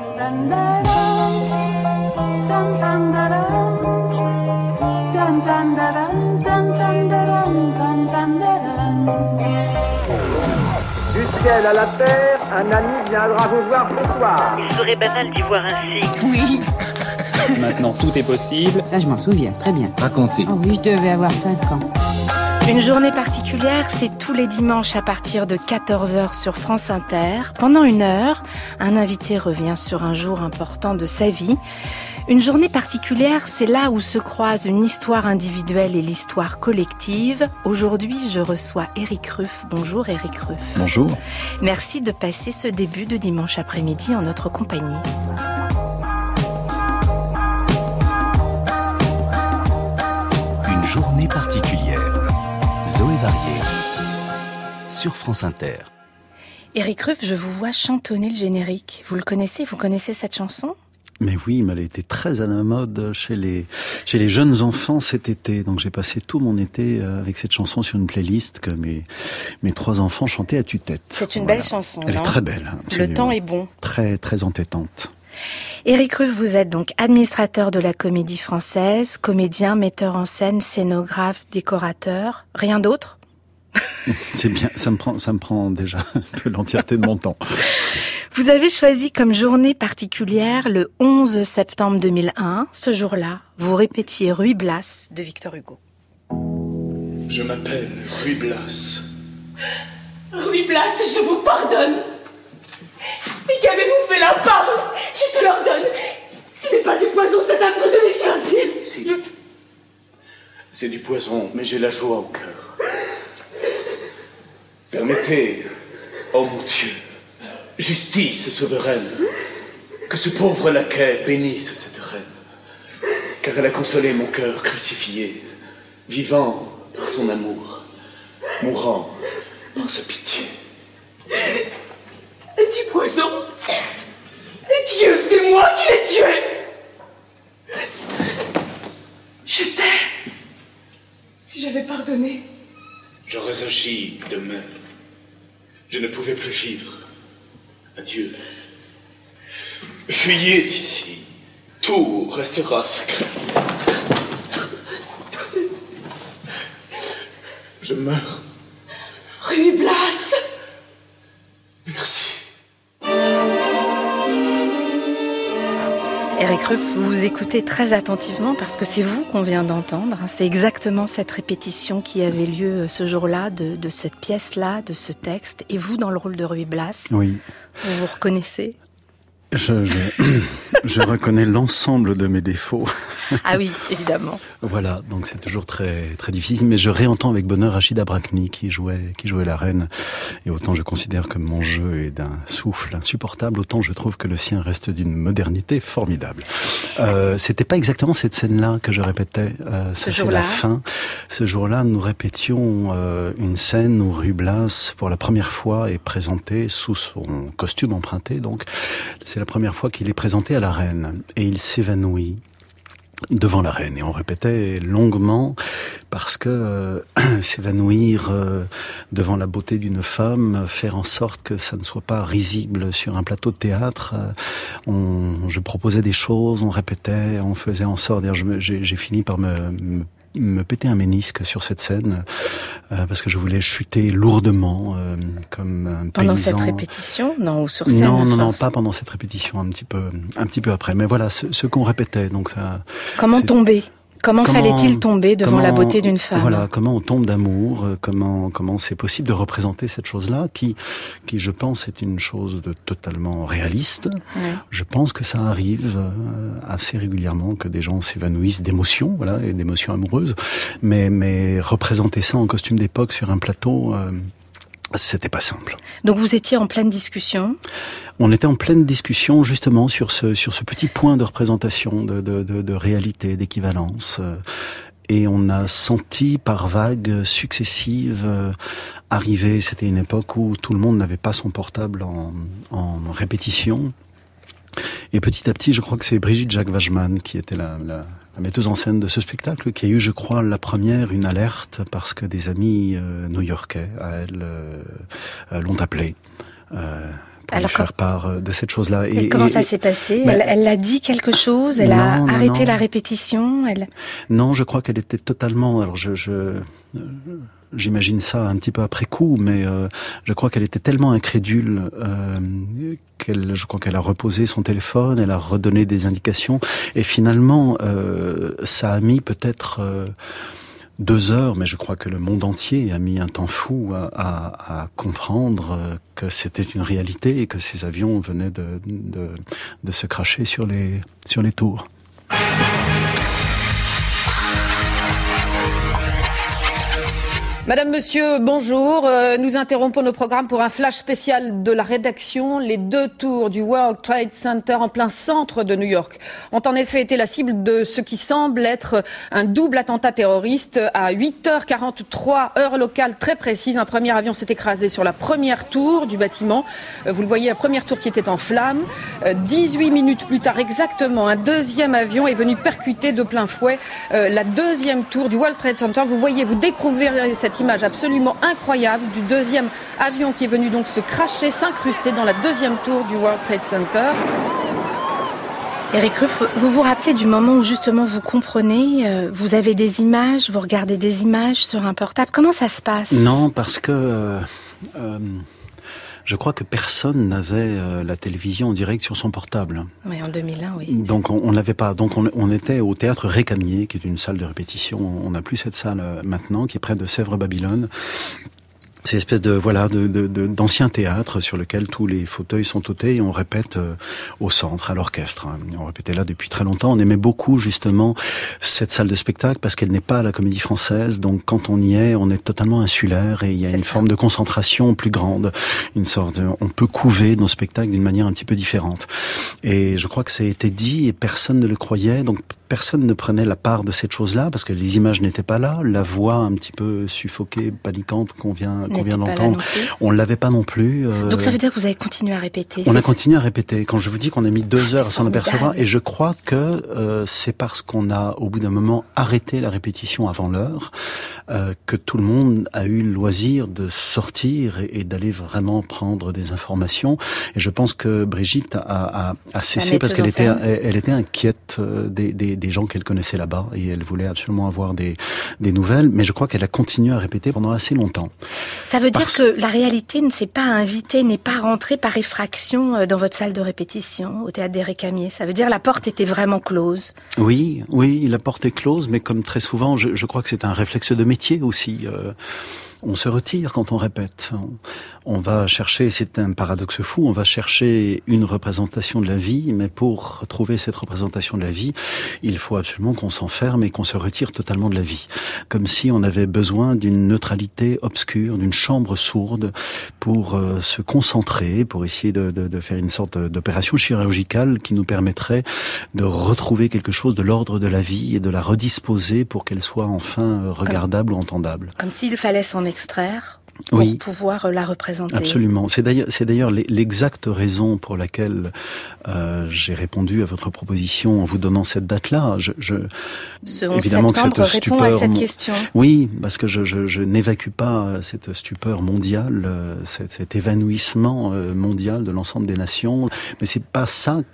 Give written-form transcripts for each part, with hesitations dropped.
Du ciel à la terre, un ami viendra vous voir ce soir. Il serait banal d'y voir ainsi. Oui. Maintenant, tout est possible. Ça, je m'en souviens, très bien. Racontez. Oh oui, je devais avoir 5 ans. Une journée particulière, c'est tous les dimanches à partir de 14h sur France Inter. Pendant 1 heure, un invité revient sur un jour important de sa vie. Une journée particulière, c'est là où se croisent une histoire individuelle et l'histoire collective. Aujourd'hui, je reçois Éric Ruff. Bonjour Éric Ruff. Bonjour. Merci de passer ce début de dimanche après-midi en notre compagnie. Une journée particulière. Zoé Varier, sur France Inter. Éric Ruff, je vous vois chantonner le générique. Vous le connaissez ? Vous connaissez cette chanson ? Mais oui, mais elle a été très à la mode chez les jeunes enfants cet été. Donc j'ai passé tout mon été avec cette chanson sur une playlist que mes 3 enfants chantaient à tue-tête. C'est une belle chanson, Elle non ? est très belle. Absolument. Le temps est bon. Très, très entêtante. Éric Ruff, vous êtes donc administrateur de la Comédie Française, comédien, metteur en scène, scénographe, décorateur. Rien d'autre ? C'est bien, ça me prend déjà un peu l'entièreté de mon temps. Vous avez choisi comme journée particulière le 11 septembre 2001. Ce jour-là, vous répétiez Ruy Blas de Victor Hugo. Je m'appelle Ruy Blas. Ruy Blas, je vous pardonne. Mais qu'avez-vous fait la part ? Je te l'ordonne. Ce n'est pas du poison, cette affreuse écriture. Si. C'est du poison, mais j'ai la joie au cœur. Permettez, oh mon Dieu, justice souveraine, que ce pauvre laquais bénisse cette reine, car elle a consolé mon cœur crucifié, vivant par son amour, mourant par sa pitié. Et du poison ? Et Dieu, c'est moi qui l'ai tué. Je t'aime. Si j'avais pardonné, j'aurais agi de même. Je ne pouvais plus vivre. Adieu. Fuyez d'ici. Tout restera secret. Je meurs. Ruy Blas. Merci. Éric Ruff, vous vous écoutez très attentivement parce que c'est vous qu'on vient d'entendre. C'est exactement cette répétition qui avait lieu ce jour-là, de cette pièce-là, de ce texte. Et vous, dans le rôle de Ruy Blas, oui. Vous vous reconnaissez ? Je reconnais l'ensemble de mes défauts. Ah oui, évidemment. Voilà, donc c'est toujours très très difficile, mais je réentends avec bonheur Rachida Brakni qui jouait la reine. Et autant je considère que mon jeu est d'un souffle insupportable, autant je trouve que le sien reste d'une modernité formidable. C'était pas exactement cette scène-là que je répétais. Ça, c'est la fin. Ce jour-là, nous répétions une scène où Ruy Blas, pour la première fois, est présenté sous son costume emprunté. Donc, c'est la première fois qu'il est présenté à la reine. Et il s'évanouit devant la reine. Et on répétait longuement parce que s'évanouir devant la beauté d'une femme, faire en sorte que ça ne soit pas risible sur un plateau de théâtre. Je proposais des choses, on répétait, on faisait en sorte. J'ai fini par me péter un ménisque sur cette scène parce que je voulais chuter lourdement comme un paysan. Pendant cette répétition ? Non, ou sur scène ? Non, pas pendant cette répétition, un petit peu après. Mais voilà, ce qu'on répétait. Donc ça. Comment tomber ? Comment fallait-il tomber devant la beauté d'une femme ? Voilà, comment on tombe d'amour, comment c'est possible de représenter cette chose-là, qui je pense est une chose de totalement réaliste. Oui. Je pense que ça arrive assez régulièrement que des gens s'évanouissent d'émotions, voilà, et d'émotions amoureuses. Mais représenter ça en costume d'époque sur un plateau, c'était pas simple. Donc vous étiez en pleine discussion ? On était en pleine discussion justement sur ce petit point de représentation, de réalité, d'équivalence. Et on a senti par vagues successives arriver, c'était une époque où tout le monde n'avait pas son portable en répétition. Et petit à petit, je crois que c'est Brigitte Jacques-Wageman qui était la metteuse en scène de ce spectacle, qui a eu, je crois, la première, une alerte, parce que des amis new-yorkais à elle l'ont appelée pour lui faire part de cette chose-là. Et comment ça s'est passé? Elle a dit quelque chose? Elle a arrêté la répétition? Non, je crois qu'elle était totalement... Alors j'imagine ça un petit peu après coup, mais je crois qu'elle était tellement incrédule je crois qu'elle a reposé son téléphone, elle a redonné des indications, et finalement, ça a mis peut-être 2 heures, mais je crois que le monde entier a mis un temps fou à comprendre que c'était une réalité et que ces avions venaient de se cracher sur les tours. Madame, Monsieur, bonjour. Nous interrompons nos programmes pour un flash spécial de la rédaction. Les 2 tours du World Trade Center en plein centre de New York ont en effet été la cible de ce qui semble être un double attentat terroriste. À 8h43, heure locale très précise, un premier avion s'est écrasé sur la première tour du bâtiment. Vous le voyez, la première tour qui était en flammes. 18 minutes plus tard exactement, un deuxième avion est venu percuter de plein fouet la deuxième tour du World Trade Center. Vous voyez, vous découvrez cette image absolument incroyable du deuxième avion qui est venu donc se cracher, s'incruster dans la deuxième tour du World Trade Center. Éric Ruff, vous vous rappelez du moment où justement vous comprenez, vous avez des images, vous regardez des images sur un portable, comment ça se passe? Non, parce que... je crois que personne n'avait la télévision en direct sur son portable. Oui, en 2001, oui. Donc on l'avait pas. Donc on était au théâtre Récamier, qui est une salle de répétition. On n'a plus cette salle maintenant, qui est près de Sèvres-Babylone. C'est une espèce d'ancien théâtre sur lequel tous les fauteuils sont ôtés et on répète au centre, à l'orchestre. On répétait là depuis très longtemps. On aimait beaucoup justement cette salle de spectacle parce qu'elle n'est pas à la Comédie Française. Donc quand on y est, on est totalement insulaire et il y a une forme de concentration plus grande. On peut couver nos spectacles d'une manière un petit peu différente. Et je crois que ça a été dit et personne ne le croyait. Donc personne ne prenait la part de cette chose-là parce que les images n'étaient pas là. La voix un petit peu suffoquée, paniquante qu'on vient d'entendre, on ne l'avait pas non plus. Donc ça veut dire que vous avez continué à répéter? On a continué à répéter. Quand je vous dis qu'on a mis 2 heures à s'en apercevoir, et je crois que c'est parce qu'on a au bout d'un moment arrêté la répétition avant l'heure que tout le monde a eu le loisir de sortir et d'aller vraiment prendre des informations. Et je pense que Brigitte a cessé parce qu'elle était inquiète des gens qu'elle connaissait là-bas et elle voulait absolument avoir des nouvelles. Mais je crois qu'elle a continué à répéter pendant assez longtemps. Ça veut dire que la réalité ne s'est pas invitée, n'est pas rentrée par effraction dans votre salle de répétition, au théâtre des Récamiers. Ça veut dire que la porte était vraiment close. Oui, la porte est close, mais comme très souvent, je crois que c'est un réflexe de métier aussi. On se retire quand on répète. On va chercher, c'est un paradoxe fou, on va chercher une représentation de la vie, mais pour trouver cette représentation de la vie, il faut absolument qu'on s'enferme et qu'on se retire totalement de la vie. Comme si on avait besoin d'une neutralité obscure, d'une chambre sourde pour se concentrer, pour essayer de faire une sorte d'opération chirurgicale qui nous permettrait de retrouver quelque chose de l'ordre de la vie et de la redisposer pour qu'elle soit enfin regardable ou entendable. Comme s'il fallait s'en extraire pour pouvoir la représenter. Absolument. C'est d'ailleurs l'exacte raison pour laquelle j'ai répondu à votre proposition en vous donnant cette date-là. Ce 11 septembre répond à cette question. Oui, parce que je n'évacue pas cette stupeur mondiale, cet évanouissement mondial de l'ensemble des nations. Mais c'est pas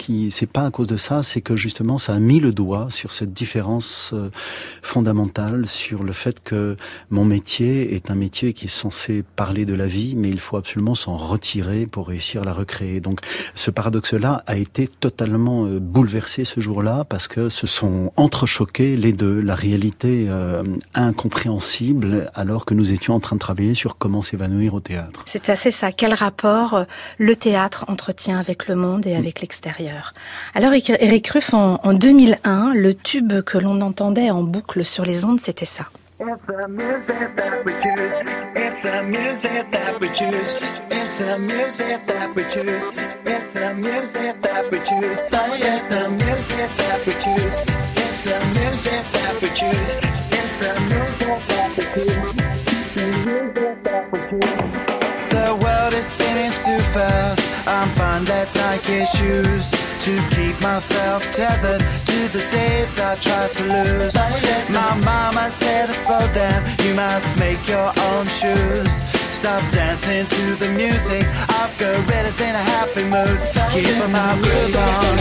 à cause de ça, c'est que justement ça a mis le doigt sur cette différence fondamentale, sur le fait que mon métier est un métier qui est censé parler de la vie, mais il faut absolument s'en retirer pour réussir à la recréer. Donc ce paradoxe-là a été totalement bouleversé ce jour-là parce que se sont entrechoqués les deux, la réalité incompréhensible alors que nous étions en train de travailler sur comment s'évanouir au théâtre. C'est assez ça. Quel rapport le théâtre entretient avec le monde et avec l'extérieur? Alors Éric Ruff, en 2001, le tube que l'on entendait en boucle sur les ondes, c'était ça. It's the music that we choose. It's the music that we choose. It's the music that we choose. It's the music that we choose. It's the music that we choose. It's the music that we choose. It's the music that we choose. The music that we choose. The world is spinning too fast. I'm fine that Nike shoes to keep myself tethered to the days I tried to lose. My mama said to slow down, you must make your own shoes. Stop dancing to the music. I've got gorillas in a happy mood. Keep my groove on.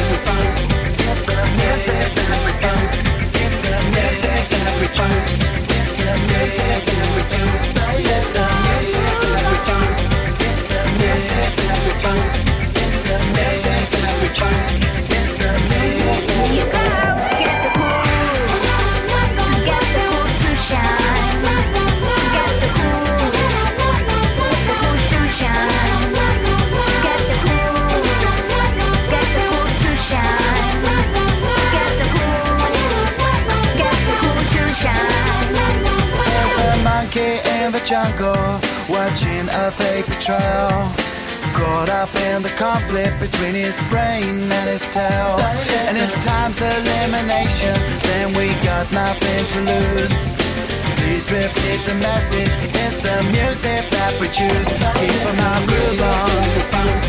Jungle, watching a paper trail, caught up in the conflict between his brain and his tail. And if time's elimination, then we got nothing to lose. Please repeat the message, it's the music that we choose. Keep my groove on.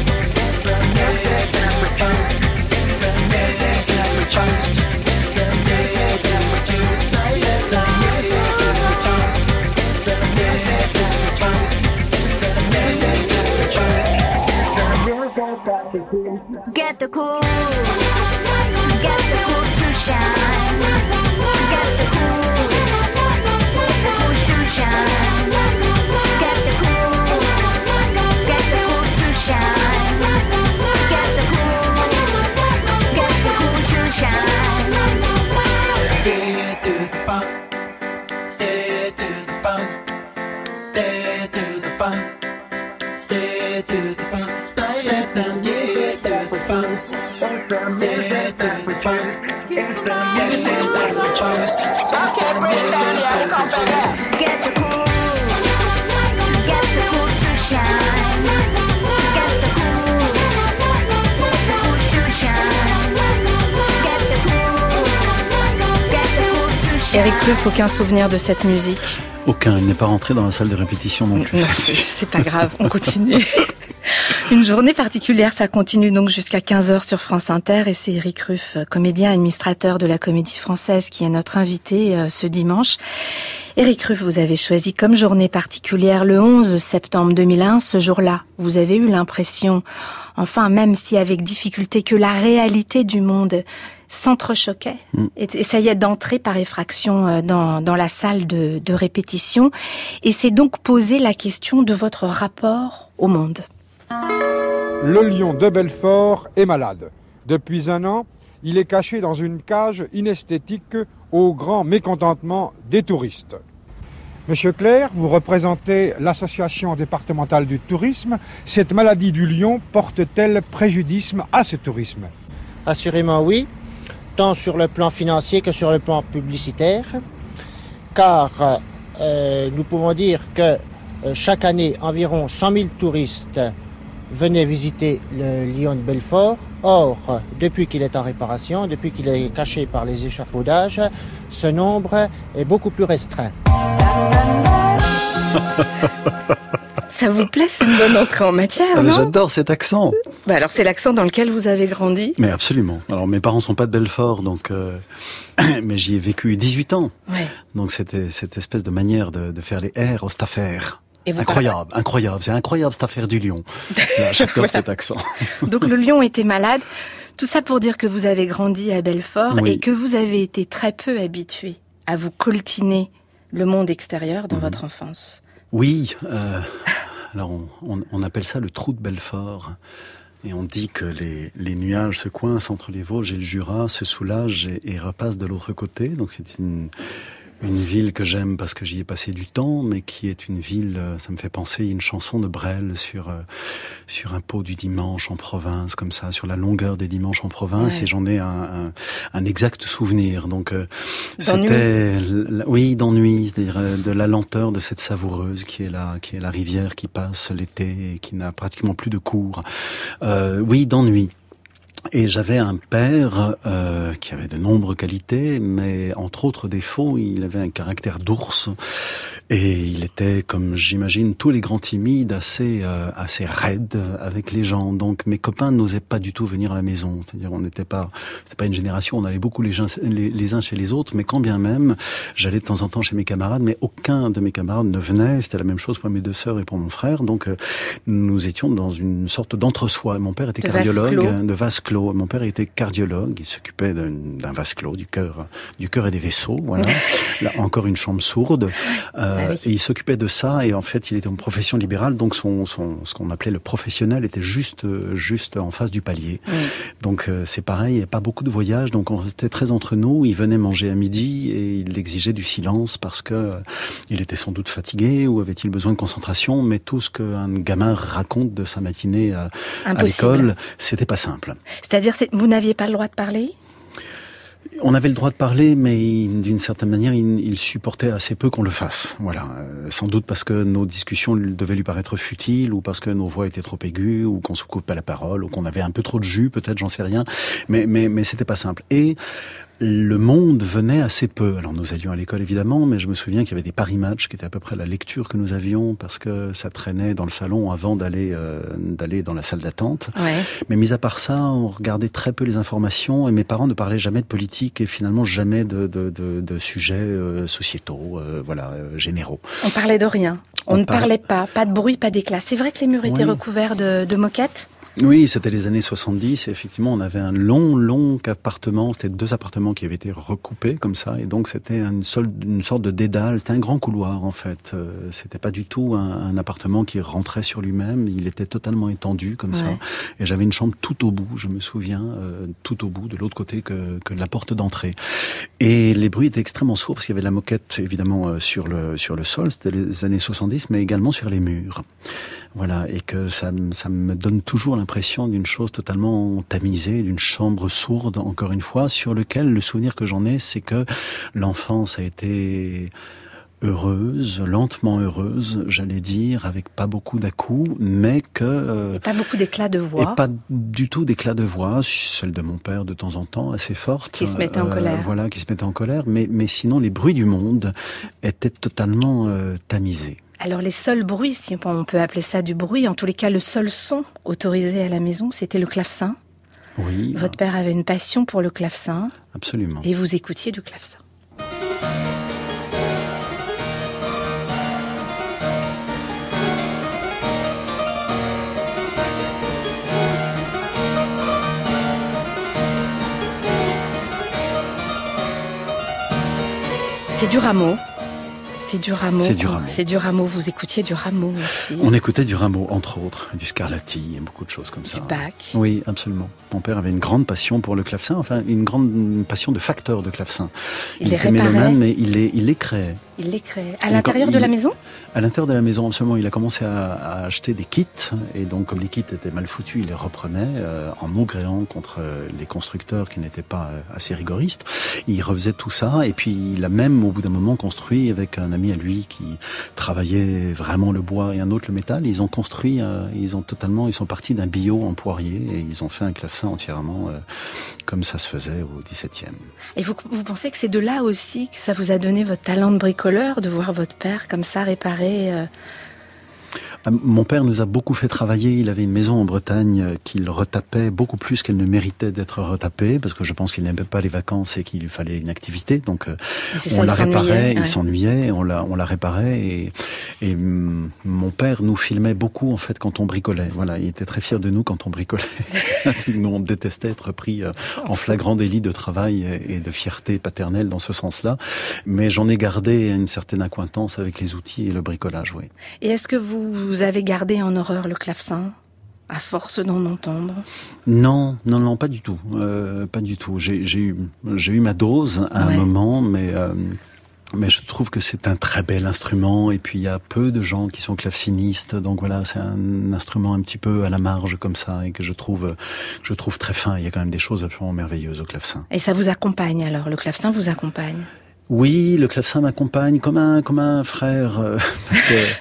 Get the cool, get the cool to shine. Get the cool to shine. Get the cool to shine. Get the cool to shine. Dead to the bump, dead to the bump, dead to the bump, dead to the bump. Eric Ruff, aucun souvenir de cette musique? Aucun, il n'est pas rentré dans la salle de répétition non plus. Non, c'est pas grave, on continue. Une journée particulière, ça continue donc jusqu'à 15h sur France Inter et c'est Eric Ruff, comédien administrateur de la Comédie Française, qui est notre invité ce dimanche. Eric Ruff, vous avez choisi comme journée particulière le 11 septembre 2001. Ce jour-là, vous avez eu l'impression, enfin même si avec difficulté, que la réalité du monde s'entrechoquait et essayait d'entrer par effraction dans la salle de répétition. Et c'est donc posé la question de votre rapport au monde. Le lion de Belfort est malade. Depuis 1 an, il est caché dans une cage inesthétique au grand mécontentement des touristes. Monsieur Clerc, vous représentez l'association départementale du tourisme. Cette maladie du lion porte-t-elle préjudice à ce tourisme? Assurément oui, tant sur le plan financier que sur le plan publicitaire, car nous pouvons dire que chaque année, environ 100 000 touristes venaient visiter le lion de Belfort. Or, depuis qu'il est en réparation, depuis qu'il est caché par les échafaudages, ce nombre est beaucoup plus restreint. Ça vous plaît, c'est une bonne entrée en matière, non? J'adore cet accent. Alors c'est l'accent dans lequel vous avez grandi? Mais absolument. Alors mes parents sont pas de Belfort, donc mais j'y ai vécu 18 ans. Ouais. Donc c'était cette espèce de manière de faire les R au Staffaire. Incroyable, c'est incroyable cette affaire du lion. Là, j'adore voilà. Cet accent. Donc le lion était malade. Tout ça pour dire que vous avez grandi à Belfort oui. Et que vous avez été très peu habitué à vous coltiner le monde extérieur dans votre enfance. Oui, alors on appelle ça le trou de Belfort. Et on dit que les nuages se coincent entre les Vosges et le Jura, se soulagent et repassent de l'autre côté. Donc c'est une ville que j'aime parce que j'y ai passé du temps, mais qui est une ville, ça me fait penser à une chanson de Brel sur un pot du dimanche en province, comme ça, sur la longueur des dimanches en province, ouais. Et j'en ai un exact souvenir. Donc c'était, oui, d'ennui, c'est-à-dire de la lenteur de cette savoureuse qui est la rivière qui passe l'été et qui n'a pratiquement plus de cours. Oui, d'ennui. Et j'avais un père qui avait de nombreuses qualités, mais entre autres défauts, il avait un caractère d'ours. Et il était, comme j'imagine, tous les grands timides, assez raide avec les gens. Donc mes copains n'osaient pas du tout venir à la maison. C'est-à-dire, c'est pas une génération, on allait beaucoup les uns chez les autres, mais quand bien même, j'allais de temps en temps chez mes camarades, mais aucun de mes camarades ne venait. C'était la même chose pour mes 2 sœurs et pour mon frère. Donc nous étions dans une sorte d'entre-soi. Mon père était cardiologue, de vase clos. Mon père était cardiologue, il s'occupait d'un vase clos, du cœur et des vaisseaux. Voilà. Là, encore une chambre sourde. Et il s'occupait de ça, et en fait, il était en profession libérale, donc ce qu'on appelait le professionnel était juste en face du palier. Donc c'est pareil, il n'y a pas beaucoup de voyages, donc on restait très entre nous. Il venait manger à midi et il exigeait du silence parce que il était sans doute fatigué ou avait-il besoin de concentration, mais tout ce qu'un gamin raconte de sa matinée à l'école, c'était pas simple. C'est-à-dire, vous n'aviez pas le droit de parler ? On avait le droit de parler, mais d'une certaine manière, il supportait assez peu qu'on le fasse. Voilà, sans doute parce que nos discussions devaient lui paraître futiles, ou parce que nos voix étaient trop aiguës, ou qu'on se coupait la parole, ou qu'on avait un peu trop de jus, peut-être, j'en sais rien. Mais c'était pas simple. Et le monde venait assez peu. Alors nous allions à l'école évidemment, mais je me souviens qu'il y avait des Paris Match qui étaient à peu près la lecture que nous avions, parce que ça traînait dans le salon avant d'aller dans la salle d'attente. Ouais. Mais mis à part ça, on regardait très peu les informations, et mes parents ne parlaient jamais de politique et finalement jamais de sujets sociétaux, généraux. On parlait de rien. On ne parlait pas de bruit, pas d'éclat. C'est vrai que les murs étaient recouverts de moquettes ? Oui, c'était les années 70, et effectivement, on avait un long appartement, c'était 2 appartements qui avaient été recoupés comme ça, et donc c'était une sorte de dédale, c'était un grand couloir en fait, c'était pas du tout un appartement qui rentrait sur lui-même, il était totalement étendu comme ça, et j'avais une chambre tout au bout, je me souviens, tout au bout, de l'autre côté que la porte d'entrée. Et les bruits étaient extrêmement sourds, parce qu'il y avait de la moquette évidemment sur le sol, c'était les années 70, mais également sur les murs. Voilà, et que ça me donne toujours l'impression d'une chose totalement tamisée, d'une chambre sourde, encore une fois, sur lequel le souvenir que j'en ai, c'est que l'enfance a été heureuse, lentement heureuse, j'allais dire, avec pas beaucoup d'à-coups, mais que... et pas beaucoup d'éclat de voix. Et pas du tout d'éclat de voix, celle de mon père de temps en temps, assez forte. Qui se mettait en colère. Voilà, qui se mettait en colère, mais sinon les bruits du monde étaient totalement tamisés. Alors les seuls bruits, si on peut appeler ça du bruit, en tous les cas le seul son autorisé à la maison, c'était le clavecin. Oui. Votre père avait une passion pour le clavecin. Absolument. Et vous écoutiez du clavecin. C'est du Rameau. C'est du Rameau. C'est du Rameau. Vous écoutiez du Rameau aussi. On écoutait du Rameau, entre autres, du Scarlatti et beaucoup de choses comme ça. Du Bach. Oui, absolument. Mon père avait une grande passion pour le clavecin, enfin une grande passion de facteur de clavecin. Il les réparait. Mais il les créait. Il les créait. À l'intérieur de la maison ? À l'intérieur de la maison, absolument. Il a commencé à acheter des kits, et donc comme les kits étaient mal foutus, il les reprenait en maugréant contre les constructeurs qui n'étaient pas assez rigoristes. Il refaisait tout ça, et puis il a même au bout d'un moment construit avec un ami à lui qui travaillait vraiment le bois et un autre le métal. Ils ont construit, ils sont partis d'un bio en poirier, et ils ont fait un clavecin entièrement comme ça se faisait au XVIIe. Et vous pensez que c'est de là aussi que ça vous a donné votre talent de bricoleur, de voir votre père comme ça réparer Mon père nous a beaucoup fait travailler. Il avait une maison en Bretagne qu'il retapait beaucoup plus qu'elle ne méritait d'être retapée, parce que je pense qu'il n'aimait pas les vacances et qu'il lui fallait une activité. Donc on la réparait, il s'ennuyait, on la réparait, et mon père nous filmait beaucoup en fait quand on bricolait. Voilà, il était très fier de nous quand on bricolait. Nous on détestait être pris en flagrant délit de travail et de fierté paternelle dans ce sens-là. Mais j'en ai gardé une certaine accointance avec les outils et le bricolage, oui. Et est-ce que vous avez gardé en horreur le clavecin, à force d'en entendre ? Non, pas du tout. Pas du tout. J'ai eu ma dose à un moment, mais je trouve que c'est un très bel instrument, et puis il y a peu de gens qui sont clavecinistes, donc voilà, c'est un instrument un petit peu à la marge comme ça, et que je trouve très fin. Il y a quand même des choses absolument merveilleuses au clavecin. Et ça vous accompagne alors ? Le clavecin vous accompagne ? Oui, le clavecin m'accompagne comme un frère,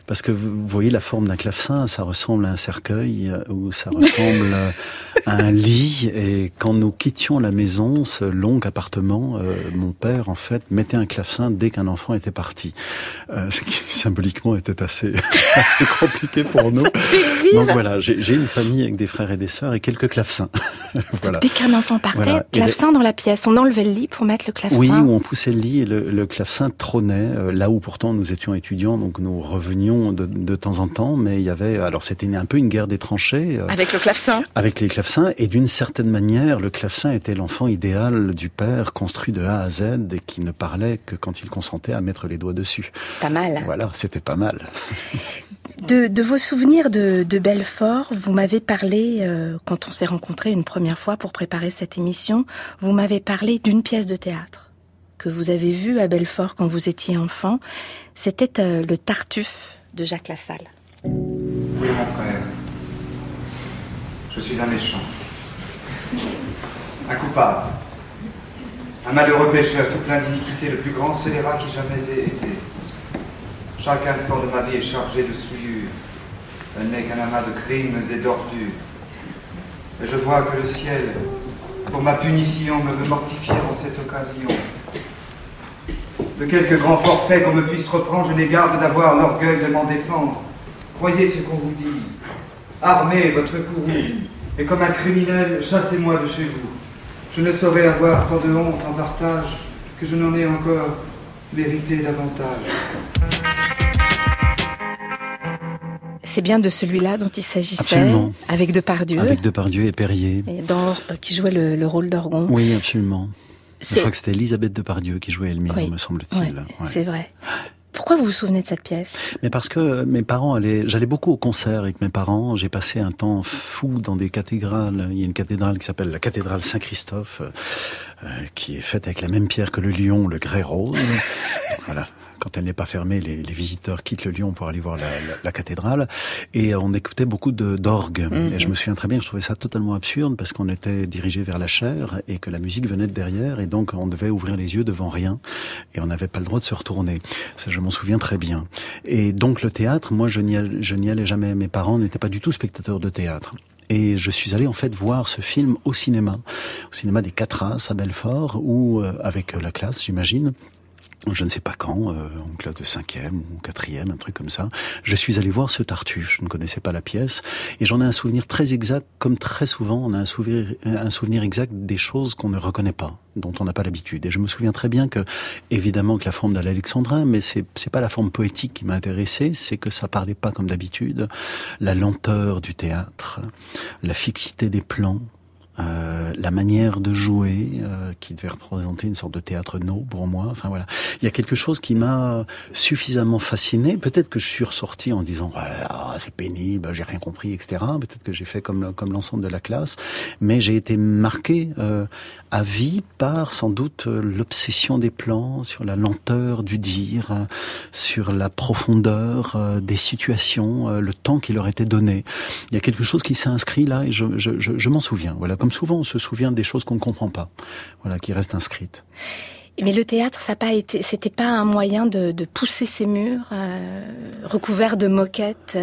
Parce que vous voyez la forme d'un clavecin, ça ressemble à un cercueil ou ça ressemble à un lit. Et quand nous quittions la maison, ce long appartement, mon père, en fait, mettait un clavecin dès qu'un enfant était parti. Ce qui, symboliquement, était assez compliqué pour nous. Donc voilà, j'ai une famille avec des frères et des sœurs et quelques clavecins. Voilà. Dès qu'un enfant partait, voilà. clavecin dans la pièce. On enlevait le lit pour mettre le clavecin. Oui, où on poussait le lit et le clavecin trônait, là où pourtant nous étions étudiants, donc nous revenions de temps en temps, mais il y avait, alors c'était un peu une guerre des tranchées. Avec le clavecin. Avec les clavecins, et d'une certaine manière, le clavecin était l'enfant idéal du père, construit de A à Z, et qui ne parlait que quand il consentait à mettre les doigts dessus. Pas mal. Voilà, c'était pas mal. De vos souvenirs de Belfort, vous m'avez parlé, quand on s'est rencontrés une première fois pour préparer cette émission, vous m'avez parlé d'une pièce de théâtre que vous avez vue à Belfort quand vous étiez enfant. C'était le Tartuffe de Jacques Lassalle. Oui, mon frère. Je suis un méchant. Un coupable. Un malheureux pécheur tout plein d'iniquité, le plus grand scélérat qui jamais ait été. Chaque instant de ma vie est chargé de souillure. Elle n'est qu'un amas de crimes et d'ordures. Et je vois que le ciel, pour ma punition, me veut mortifier en cette occasion. De quelque grand forfait qu'on me puisse reprendre, je n'ai garde d'avoir l'orgueil de m'en défendre. Croyez ce qu'on vous dit. Armez votre courroux, et comme un criminel, chassez-moi de chez vous. Je ne saurais avoir tant de honte en partage que je n'en ai encore mérité davantage. C'est bien de celui-là dont il s'agissait. Absolument. Avec Depardieu. Avec Depardieu et Perrier. Et qui jouait le rôle d'Orgon. Oui, absolument. Je crois que c'était Elisabeth Depardieu qui jouait Elmire, me semble-t-il. Ouais, c'est vrai. Pourquoi vous vous souvenez de cette pièce ? Mais parce que mes parents j'allais beaucoup au concert avec mes parents. J'ai passé un temps fou dans des cathédrales. Il y a une cathédrale qui s'appelle la cathédrale Saint-Christophe, qui est faite avec la même pierre que le lion, le grès rose. Voilà. Quand elle n'est pas fermée, les visiteurs quittent le Lyon pour aller voir la cathédrale. Et on écoutait beaucoup d'orgue. Et je me souviens très bien que je trouvais ça totalement absurde parce qu'on était dirigé vers la chaire et que la musique venait de derrière. Et donc, on devait ouvrir les yeux devant rien. Et on n'avait pas le droit de se retourner. Ça, je m'en souviens très bien. Et donc, le théâtre, moi, je n'y allais jamais. Mes parents n'étaient pas du tout spectateurs de théâtre. Et je suis allé en fait voir ce film au cinéma des Quatre As à Belfort, où, avec la classe, j'imagine, je ne sais pas quand, en classe de 5e ou 4e, un truc comme ça, je suis allé voir ce Tartuffe. Je ne connaissais pas la pièce et j'en ai un souvenir très exact, comme très souvent on a un souvenir exact des choses qu'on ne reconnaît pas, dont on n'a pas l'habitude. Et je me souviens très bien que, évidemment, que la forme d'Alexandrin, mais c'est pas la forme poétique qui m'a intéressé, c'est que ça parlait pas comme d'habitude, la lenteur du théâtre, la fixité des plans, la manière de jouer qui devait représenter une sorte de théâtre no pour moi. Enfin voilà, il y a quelque chose qui m'a suffisamment fasciné. Peut-être que je suis ressorti en disant voilà, c'est pénible, j'ai rien compris, etc. Peut-être que j'ai fait comme l'ensemble de la classe, mais j'ai été marqué à vie par sans doute l'obsession des plans, sur la lenteur du dire, sur la profondeur des situations, le temps qui leur était donné. Il y a quelque chose qui s'est inscrit là et je m'en souviens. Voilà. Comme souvent, on se souvient des choses qu'on ne comprend pas, voilà, qui restent inscrites. Mais le théâtre, c'était pas un moyen de pousser ces murs recouverts de moquettes.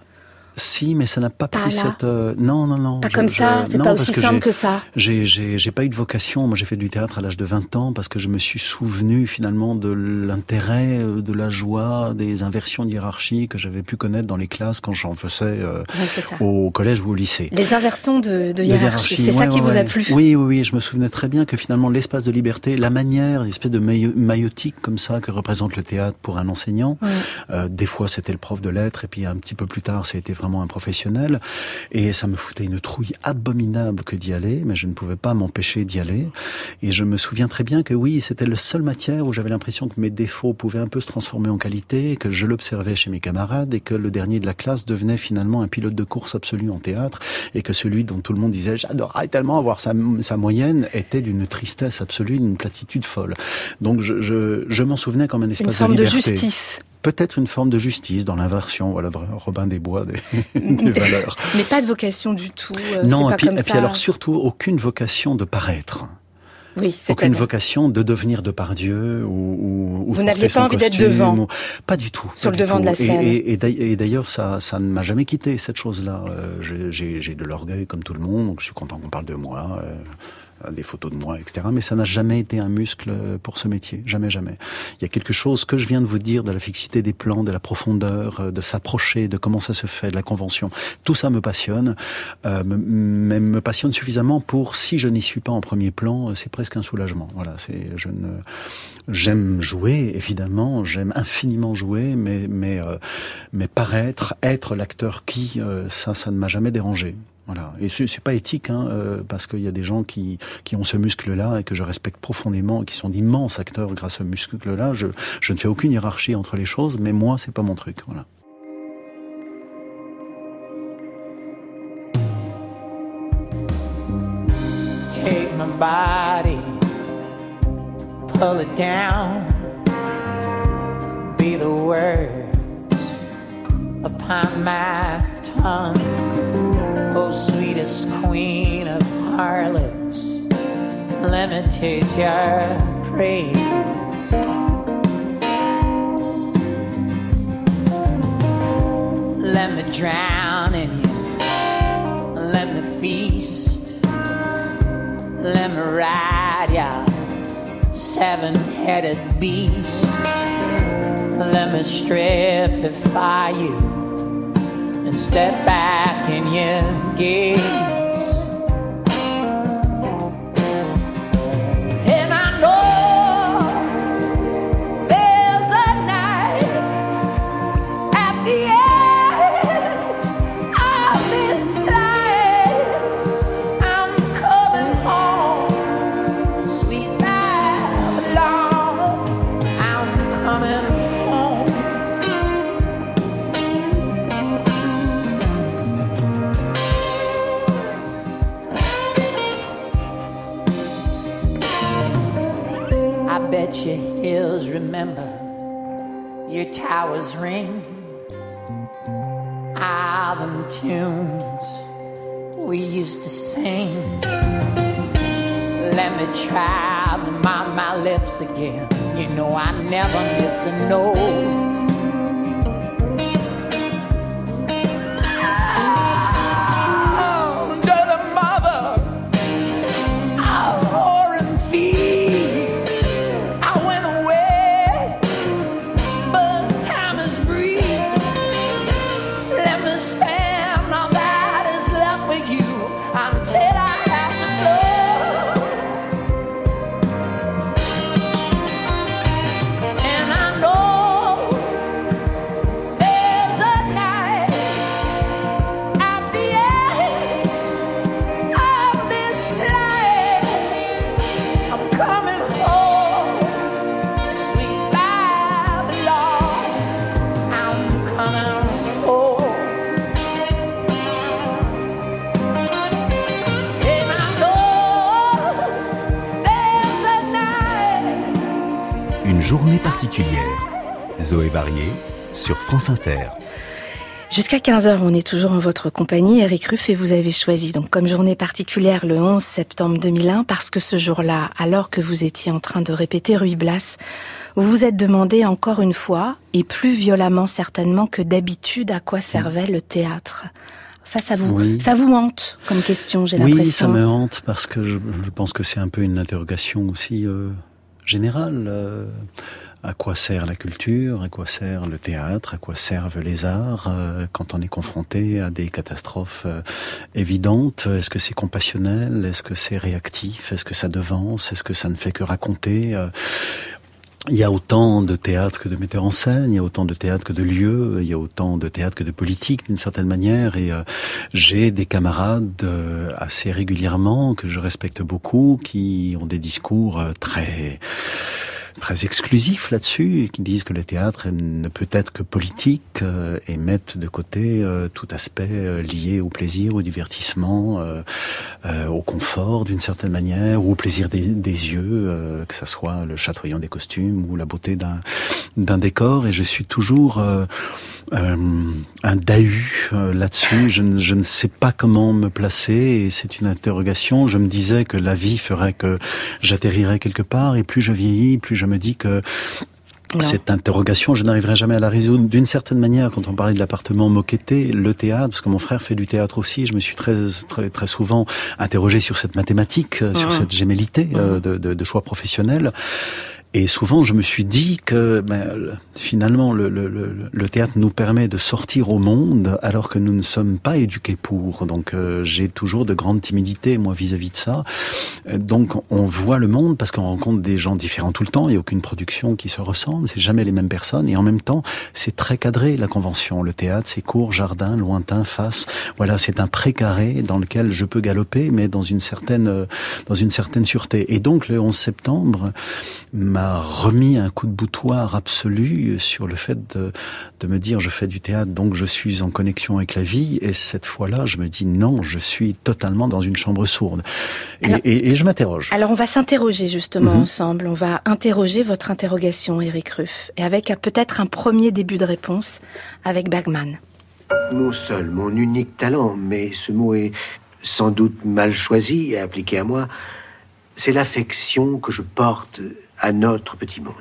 Si, mais ça n'a pas pris cette... Non. Pas comme ça, c'est pas aussi simple que ça. J'ai pas eu de vocation. Moi, j'ai fait du théâtre à l'âge de 20 ans parce que je me suis souvenu finalement de l'intérêt, de la joie, des inversions de hiérarchie que j'avais pu connaître dans les classes quand j'en faisais au collège ou au lycée. Les inversions de hiérarchie, c'est ça qui vous a plu ? Oui, je me souvenais très bien que finalement l'espace de liberté, la manière, l'espèce de maïotique comme ça que représente le théâtre pour un enseignant. Des fois, c'était le prof de lettres et puis un petit peu plus tard, ça a été vraiment un professionnel, et ça me foutait une trouille abominable que d'y aller, mais je ne pouvais pas m'empêcher d'y aller, et je me souviens très bien que oui, c'était la seule matière où j'avais l'impression que mes défauts pouvaient un peu se transformer en qualité, que je l'observais chez mes camarades, et que le dernier de la classe devenait finalement un pilote de course absolu en théâtre, et que celui dont tout le monde disait « j'adorerais tellement avoir sa moyenne » était d'une tristesse absolue, d'une platitude folle. Donc je m'en souvenais comme un espace de liberté. Une forme de justice. Peut-être une forme de justice dans l'inversion, voilà, Robin des Bois des valeurs. Mais pas de vocation du tout. Non, et puis alors surtout aucune vocation de paraître. Oui, aucune vocation de devenir Depardieu ou vous n'aviez pas envie d'être devant. Pas du tout. Sur le devant de la scène. Et d'ailleurs, ça ne m'a jamais quitté, cette chose-là. J'ai de l'orgueil comme tout le monde, donc je suis content qu'on parle de moi, des photos de moi, etc. Mais ça n'a jamais été un muscle pour ce métier. Jamais, jamais. Il y a quelque chose que je viens de vous dire, de la fixité des plans, de la profondeur, de s'approcher, de comment ça se fait, de la convention. Tout ça me passionne, mais me passionne suffisamment pour, si je n'y suis pas en premier plan, c'est presque un soulagement. Voilà, j'aime jouer, évidemment, j'aime infiniment jouer, mais paraître, être l'acteur qui, ça ne m'a jamais dérangé. Voilà. Et c'est pas éthique, parce qu'il y a des gens qui ont ce muscle-là et que je respecte profondément, et qui sont d'immenses acteurs grâce à ce muscle-là. Je ne fais aucune hiérarchie entre les choses, mais moi, c'est pas mon truc. Voilà. Take my body, pull it down, be the words upon my tongue. Oh, sweetest queen of harlots, let me taste your praise. Let me drown in you, let me feast, let me ride your seven-headed beast. Let me stripify you and step back in your gaze. And I know there's a night at the end of this life. I'm coming home, sweet Babylon. I'm coming home. I bet your hills remember, your towers ring. All them tunes we used to sing. Let me try them on my lips again. You know I never miss a note. Journée particulière. Zoé Varier sur France Inter. Jusqu'à 15h, on est toujours en votre compagnie, Eric Ruff, et vous avez choisi donc comme journée particulière le 11 septembre 2001 parce que ce jour-là, alors que vous étiez en train de répéter Ruy Blas, vous vous êtes demandé encore une fois, et plus violemment certainement que d'habitude, à quoi servait le théâtre. Ça vous hante comme question, j'ai l'impression. Oui, ça me hante parce que je pense que c'est un peu une interrogation aussi générale. À quoi sert la culture? À quoi sert le théâtre? À quoi servent les arts quand on est confronté à des catastrophes évidentes? Est-ce que c'est compassionnel? Est-ce que c'est réactif? Est-ce que ça devance? Est-ce que ça ne fait que raconter? Il y a autant de théâtre que de metteurs en scène, il y a autant de théâtre que de lieux, il y a autant de théâtre que de politique d'une certaine manière, et j'ai des camarades assez régulièrement que je respecte beaucoup, qui ont des discours très très exclusifs là-dessus, qui disent que le théâtre ne peut être que politique et mettent de côté tout aspect lié au plaisir, au divertissement, au confort d'une certaine manière, ou au plaisir des yeux, que ça soit le chatoyant des costumes ou la beauté d'un décor. Et je suis toujours un dahut là-dessus. Je ne sais pas comment me placer, et c'est une interrogation. Je me disais que la vie ferait que j'atterrirais quelque part, et plus je vieillis, plus je me dis que cette interrogation, je n'arriverai jamais à la résoudre. D'une certaine manière, quand on parlait de l'appartement moquetté, le théâtre, parce que mon frère fait du théâtre aussi, je me suis très souvent interrogé sur cette mathématique, sur cette gémellité de choix professionnels. Et souvent, je me suis dit que finalement, le théâtre nous permet de sortir au monde alors que nous ne sommes pas éduqués pour. Donc, j'ai toujours de grandes timidités, moi, vis-à-vis de ça. Donc, on voit le monde parce qu'on rencontre des gens différents tout le temps. Il n'y a aucune production qui se ressemble. C'est jamais les mêmes personnes. Et en même temps, c'est très cadré, la convention. Le théâtre, c'est court, jardin, lointain, face. Voilà, c'est un précaré dans lequel je peux galoper, mais dans une certaine sûreté. Et donc, le 11 septembre, m'a remis un coup de boutoir absolu sur le fait de me dire je fais du théâtre, donc je suis en connexion avec la vie, et cette fois-là je me dis non, je suis totalement dans une chambre sourde. Et je m'interroge. Alors on va s'interroger justement ensemble, on va interroger votre interrogation, Éric Ruff, et avec peut-être un premier début de réponse avec Bergman. Mon seul, mon unique talent, mais ce mot est sans doute mal choisi et appliqué à moi, c'est l'affection que je porte à notre petit monde,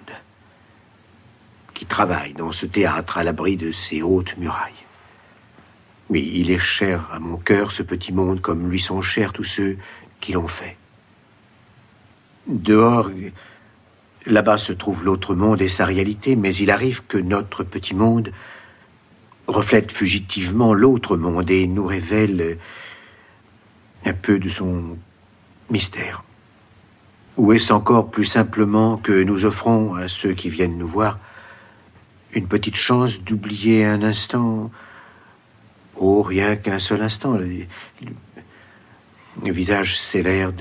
qui travaille dans ce théâtre à l'abri de ses hautes murailles. Oui, il est cher à mon cœur, ce petit monde, comme lui sont chers tous ceux qui l'ont fait. Dehors, là-bas se trouve l'autre monde et sa réalité, mais il arrive que notre petit monde reflète fugitivement l'autre monde et nous révèle un peu de son mystère. Ou est-ce encore plus simplement que nous offrons à ceux qui viennent nous voir une petite chance d'oublier un instant, rien qu'un seul instant, le visage sévère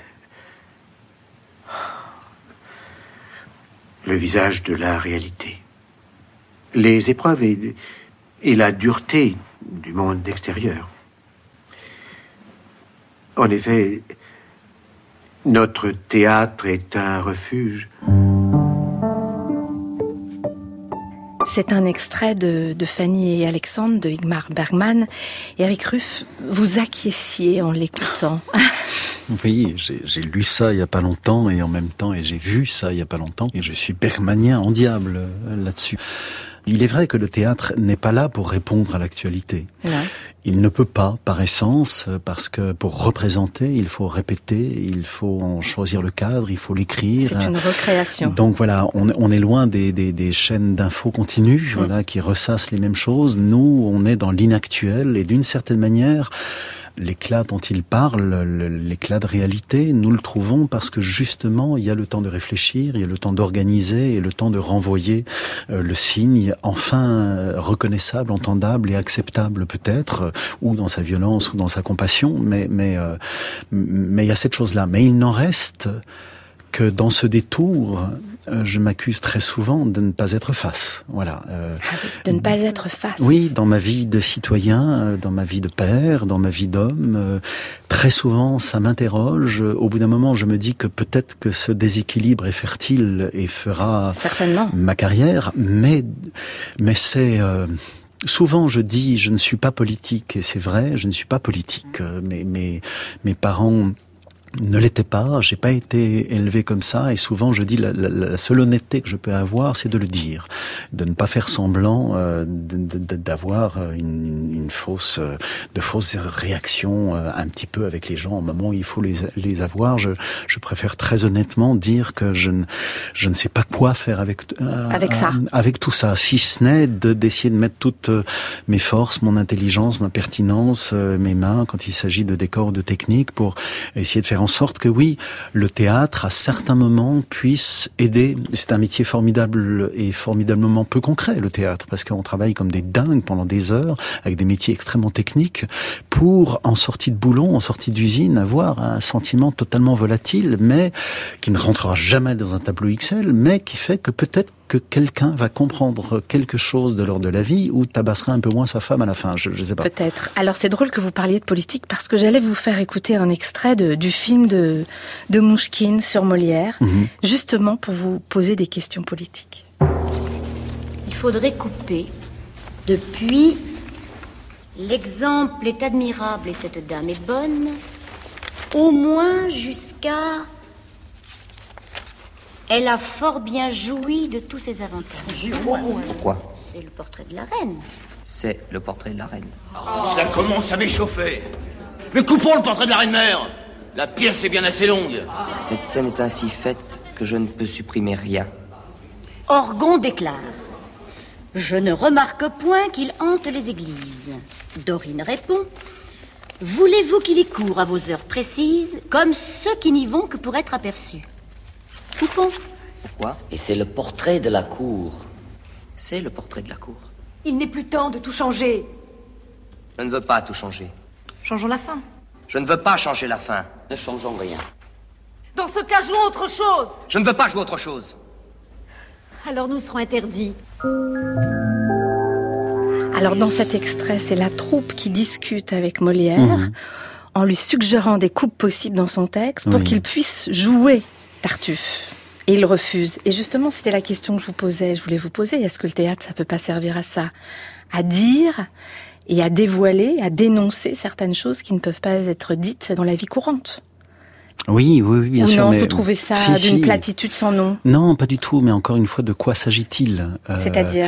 le visage de la réalité, les épreuves et la dureté du monde extérieur. En effet, notre théâtre est un refuge. C'est un extrait de Fanny et Alexandre de Ingmar Bergman. Éric Ruff, vous acquiesciez en l'écoutant. Oui, j'ai lu ça il y a pas longtemps, et en même temps, et j'ai vu ça il y a pas longtemps, et je suis bergmanien en diable là-dessus. Il est vrai que le théâtre n'est pas là pour répondre à l'actualité. Ouais. Il ne peut pas, par essence, parce que pour représenter, il faut répéter, il faut en choisir le cadre, il faut l'écrire. C'est une recréation. Donc voilà, on est loin des chaînes d'infos continues, voilà, qui ressassent les mêmes choses. Nous, on est dans l'inactuel, et d'une certaine manière, l'éclat dont il parle, l'éclat de réalité, nous le trouvons parce que justement, il y a le temps de réfléchir, il y a le temps d'organiser et le temps de renvoyer le signe enfin reconnaissable, entendable et acceptable peut-être, ou dans sa violence ou dans sa compassion, mais il y a cette chose-là. Mais il n'en reste que dans ce détour, je m'accuse très souvent de ne pas être face. Voilà. De ne pas être face. Oui, dans ma vie de citoyen, dans ma vie de père, dans ma vie d'homme, très souvent ça m'interroge. Au bout d'un moment, je me dis que peut-être que ce déséquilibre est fertile et fera certainement ma carrière, mais c'est... Souvent, je dis, je ne suis pas politique, et c'est vrai, je ne suis pas politique. Mes parents ne l'était pas, j'ai pas été élevé comme ça, et souvent je dis la seule honnêteté que je peux avoir, c'est de le dire, de ne pas faire semblant d'avoir une fausse réaction un petit peu avec les gens au moment où il faut les avoir. Je préfère très honnêtement dire que je ne sais pas quoi faire avec tout ça, si ce n'est d'essayer de mettre toutes mes forces, mon intelligence, ma pertinence, mes mains quand il s'agit de décors, de techniques, pour essayer de faire en sorte que oui, le théâtre, à certains moments, puisse aider. C'est un métier formidable et formidablement peu concret, le théâtre, parce qu'on travaille comme des dingues pendant des heures, avec des métiers extrêmement techniques, pour, en sortie de boulon, en sortie d'usine, avoir un sentiment totalement volatile, mais qui ne rentrera jamais dans un tableau XL, mais qui fait que peut-être que quelqu'un va comprendre quelque chose de l'ordre de la vie ou tabassera un peu moins sa femme à la fin, je sais pas. Peut-être. Alors c'est drôle que vous parliez de politique parce que j'allais vous faire écouter un extrait du film de Mouchkine sur Molière, justement pour vous poser des questions politiques. Il faudrait couper. Depuis, l'exemple est admirable et cette dame est bonne, au moins jusqu'à... Elle a fort bien joui de tous ses avantages. Pourquoi? C'est le portrait de la reine. C'est le portrait de la reine. Ça commence à m'échauffer. Mais coupons le portrait de la reine-mère. La pièce est bien assez longue. Cette scène est ainsi faite que je ne peux supprimer rien. Orgon déclare: je ne remarque point qu'il hante les églises. Dorine répond: voulez-vous qu'il y court à vos heures précises, comme ceux qui n'y vont que pour être aperçus? Coupons. Pourquoi? Et c'est le portrait de la cour. C'est le portrait de la cour. Il n'est plus temps de tout changer. Je ne veux pas tout changer. Changeons la fin. Je ne veux pas changer la fin. Ne changeons rien. Dans ce cas, jouons autre chose. Je ne veux pas jouer autre chose. Alors nous serons interdits. Alors dans cet extrait, c'est la troupe qui discute avec Molière en lui suggérant des coupes possibles dans son texte pour qu'il puisse jouer Tartuffe. Et il refuse. Et justement, c'était la question que je voulais vous poser. Est-ce que le théâtre, ça peut pas servir à ça? À dire et à dévoiler, à dénoncer certaines choses qui ne peuvent pas être dites dans la vie courante? Oui, bien sûr. Ou non, mais... vous trouvez ça d'une platitude sans nom? Non, pas du tout, mais encore une fois, de quoi s'agit-il? C'est-à-dire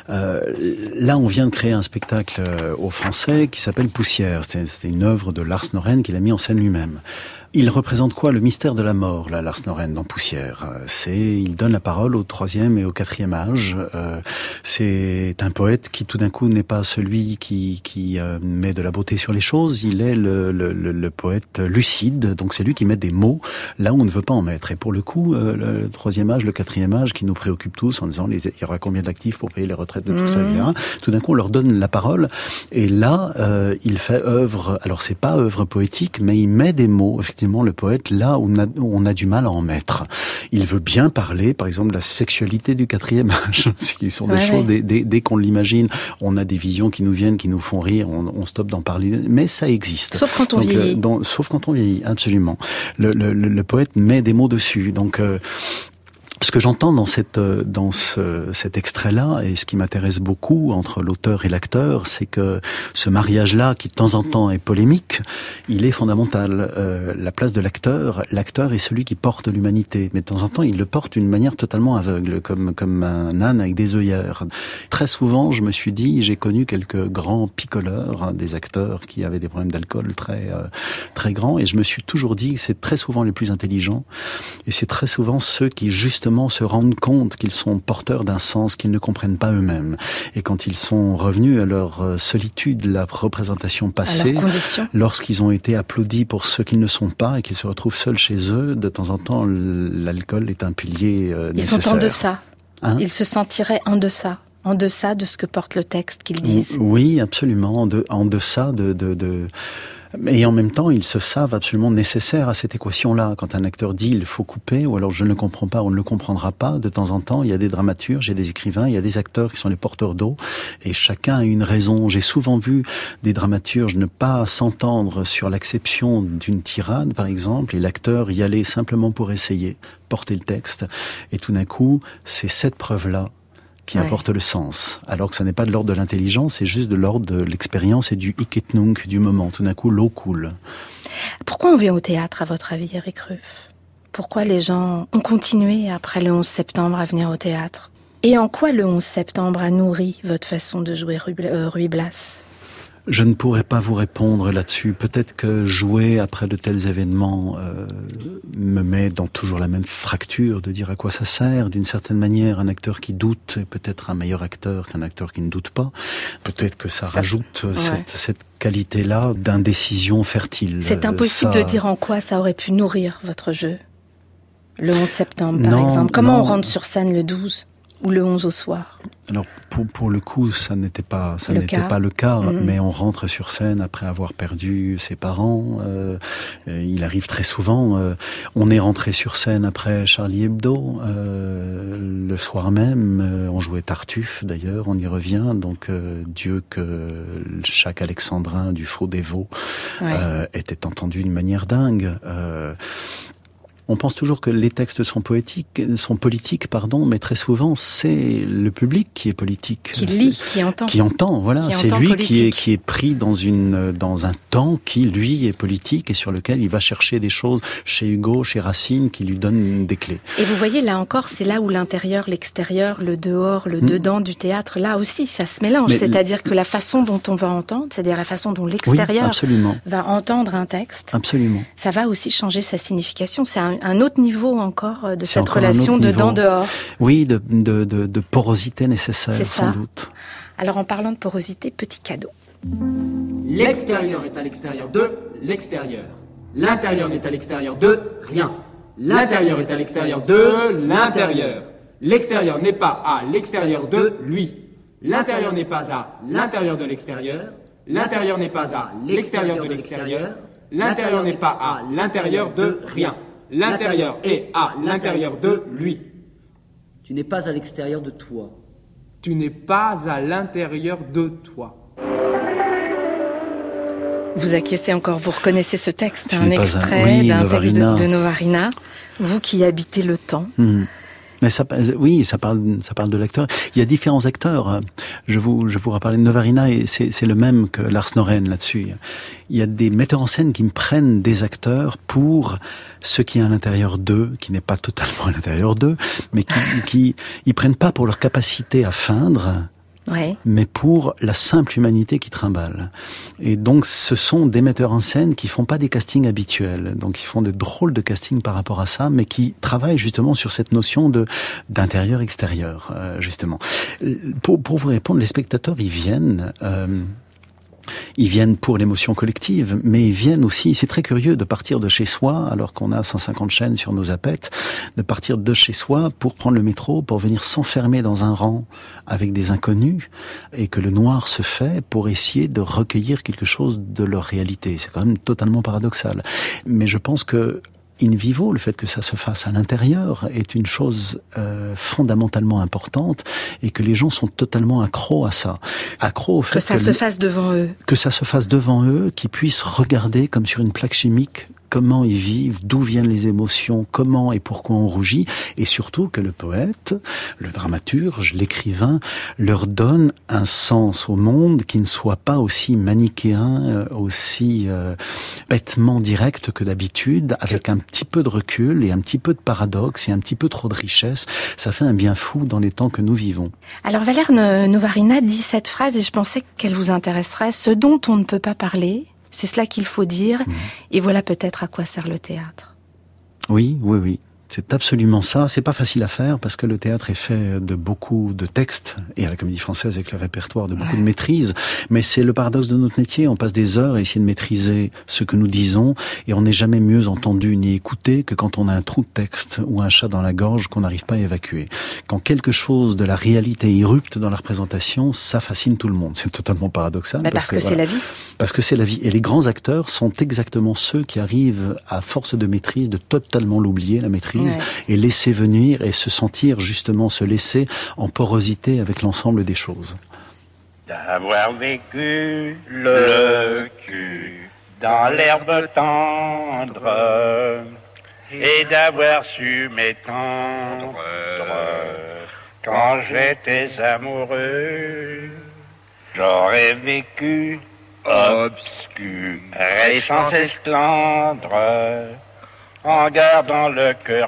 là, on vient de créer un spectacle au Français qui s'appelle Poussière. C'était une œuvre de Lars Norén qu'il a mis en scène lui-même. Il représente quoi? Le mystère de la mort, là, Lars Norén, dans Poussière. Il donne la parole au 3e et au 4e âge. C'est un poète qui, tout d'un coup, n'est pas celui qui met de la beauté sur les choses. Il est le poète lucide. Donc, c'est lui qui met des mots là où on ne veut pas en mettre. Et pour le coup, le 3e âge, le 4e âge, qui nous préoccupe tous en disant, il y aura combien d'actifs pour payer les retraites de tout ça, etc. Tout d'un coup, on leur donne la parole. Et là, il fait œuvre. Alors, c'est pas œuvre poétique, mais il met des mots, effectivement, le poète, là où on a du mal à en mettre. Il veut bien parler, par exemple, de la sexualité du 4e âge, ce qui sont des choses, dès qu'on l'imagine, on a des visions qui nous viennent, qui nous font rire, on stoppe d'en parler, mais ça existe. Sauf quand on vieillit. Sauf quand on vieillit, absolument. Le poète met des mots dessus, donc... Ce que j'entends dans cet extrait-là, et ce qui m'intéresse beaucoup entre l'auteur et l'acteur, c'est que ce mariage-là, qui de temps en temps est polémique, il est fondamental. La place de l'acteur est celui qui porte l'humanité, mais de temps en temps, il le porte d'une manière totalement aveugle, comme un âne avec des œillères. Très souvent, je me suis dit, j'ai connu quelques grands picoleurs, des acteurs qui avaient des problèmes d'alcool très grands, et je me suis toujours dit que c'est très souvent les plus intelligents, et c'est très souvent ceux qui, justement, se rendent compte qu'ils sont porteurs d'un sens qu'ils ne comprennent pas eux-mêmes. Et quand ils sont revenus à leur solitude, la représentation passée, lorsqu'ils ont été applaudis pour ceux qu'ils ne sont pas et qu'ils se retrouvent seuls chez eux, de temps en temps, l'alcool est un pilier nécessaire. Ils sont en deçà. Ils se sentiraient en deçà de ce que porte le texte qu'ils disent. Oui, absolument, en deçà de... Et en même temps, ils se savent absolument nécessaires à cette équation-là. Quand un acteur dit « il faut couper » ou alors « je ne le comprends pas » on ne le comprendra pas, de temps en temps, il y a des dramaturges, il y a des écrivains, il y a des acteurs qui sont les porteurs d'eau, et chacun a une raison. J'ai souvent vu des dramaturges ne pas s'entendre sur l'acception d'une tirade, par exemple, et l'acteur y aller simplement pour essayer, porter le texte, et tout d'un coup, c'est cette preuve-là qui apporte le sens, alors que ça n'est pas de l'ordre de l'intelligence, c'est juste de l'ordre de l'expérience et du hic et nunc du moment. Tout d'un coup, l'eau coule. Pourquoi on vient au théâtre, à votre avis, Eric Ruff? Pourquoi les gens ont continué, après le 11 septembre, à venir au théâtre? Et en quoi le 11 septembre a nourri votre façon de jouer Ruy Blas? Je ne pourrais pas vous répondre là-dessus. Peut-être que jouer après de tels événements me met dans toujours la même fracture de dire à quoi ça sert. D'une certaine manière, un acteur qui doute est peut-être un meilleur acteur qu'un acteur qui ne doute pas. Peut-être que ça rajoute cette qualité-là d'indécision fertile. C'est impossible de dire en quoi ça aurait pu nourrir votre jeu. Le 11 septembre, par exemple. Comment on rentre sur scène le 12 ou le 11 au soir? Alors, pour le coup, ça n'était pas le cas, mais on rentre sur scène après avoir perdu ses parents. Il arrive très souvent. On est rentré sur scène après Charlie Hebdo. Le soir même, on jouait Tartuffe, d'ailleurs, on y revient. Donc, Dieu que chaque alexandrin du Faux-Dévot était entendu d'une manière dingue. On pense toujours que les textes sont politiques, mais très souvent c'est le public qui est politique. Qui lit, qui entend. Qui entend, voilà. C'est lui qui est pris dans un temps qui, lui, est politique et sur lequel il va chercher des choses chez Hugo, chez Racine, qui lui donnent des clés. Et vous voyez, là encore, c'est là où l'intérieur, l'extérieur, le dehors, le dedans du théâtre, là aussi, ça se mélange. C'est-à-dire que la façon dont on va entendre, c'est-à-dire la façon dont l'extérieur va entendre un texte, ça va aussi changer sa signification. C'est un autre niveau encore de cette relation dedans-dehors. Oui, de porosité nécessaire, sans doute. Alors en parlant de porosité, petit cadeau. L'extérieur est à l'extérieur de l'extérieur. L'intérieur n'est à l'extérieur de rien. L'intérieur est à l'extérieur de l'intérieur. L'extérieur n'est pas à l'extérieur de lui. L'intérieur n'est pas à l'intérieur de l'extérieur. L'intérieur n'est pas à l'extérieur de l'extérieur. L'intérieur n'est pas à l'intérieur de rien. L'intérieur est à l'intérieur de lui. Tu n'es pas à l'extérieur de toi. Tu n'es pas à l'intérieur de toi. Vous acquiescez encore, vous reconnaissez ce texte, un extrait d'un texte de Novarina, vous qui habitez le temps. Mais ça parle de l'acteur. Il y a différents acteurs. Je vous rappelle de Novarina et c'est le même que Lars Norén là-dessus. Il y a des metteurs en scène qui me prennent des acteurs pour ce qui est à l'intérieur d'eux, qui n'est pas totalement à l'intérieur d'eux, mais qui ils prennent pas pour leur capacité à feindre, mais pour la simple humanité qui trimballe. Et donc, ce sont des metteurs en scène qui font pas des castings habituels. Donc, ils font des drôles de castings par rapport à ça, mais qui travaillent justement sur cette notion d'intérieur-extérieur, justement. Pour vous répondre, les spectateurs, ils viennent pour l'émotion collective, mais ils viennent aussi, c'est très curieux de partir de chez soi, alors qu'on a 150 chaînes sur nos zapettes, de partir de chez soi pour prendre le métro, pour venir s'enfermer dans un rang avec des inconnus, et que le noir se fait pour essayer de recueillir quelque chose de leur réalité. C'est quand même totalement paradoxal. Mais je pense que in vivo, le fait que ça se fasse à l'intérieur est une chose fondamentalement importante et que les gens sont totalement accros à ça. Accros au fait que ça se fasse devant eux. Que ça se fasse devant eux, qu'ils puissent regarder comme sur une plaque chimique comment ils vivent, d'où viennent les émotions, comment et pourquoi on rougit, et surtout que le poète, le dramaturge, l'écrivain leur donne un sens au monde qui ne soit pas aussi manichéen, aussi bêtement direct que d'habitude, avec un petit peu de recul et un petit peu de paradoxe et un petit peu trop de richesse. Ça fait un bien fou dans les temps que nous vivons. Alors Valère Novarina dit cette phrase et je pensais qu'elle vous intéresserait. Ce dont on ne peut pas parler, c'est cela qu'il faut dire, et voilà peut-être à quoi sert le théâtre. Oui. C'est absolument ça. C'est pas facile à faire parce que le théâtre est fait de beaucoup de textes et à la Comédie Française avec le répertoire de beaucoup de maîtrise. Mais c'est le paradoxe de notre métier. On passe des heures à essayer de maîtriser ce que nous disons et on n'est jamais mieux entendu ni écouté que quand on a un trou de texte ou un chat dans la gorge qu'on n'arrive pas à évacuer. Quand quelque chose de la réalité irrupte dans la représentation, ça fascine tout le monde. C'est totalement paradoxal. Parce que c'est la vie. Parce que c'est la vie. Et les grands acteurs sont exactement ceux qui arrivent à force de maîtrise de totalement l'oublier, la maîtrise. Et laisser venir et se sentir justement se laisser en porosité avec l'ensemble des choses. D'avoir vécu le cul dans l'herbe tendre et d'avoir su m'étendre quand j'étais amoureux, j'aurais vécu obscur et sans esclandre, en gardant le cœur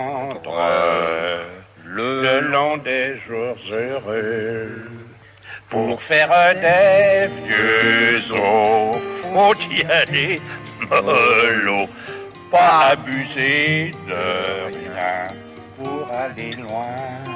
tendre le long des jours heureux. Pour faire des vieux os, faut y aller mollo, pas abuser de rien pour aller loin.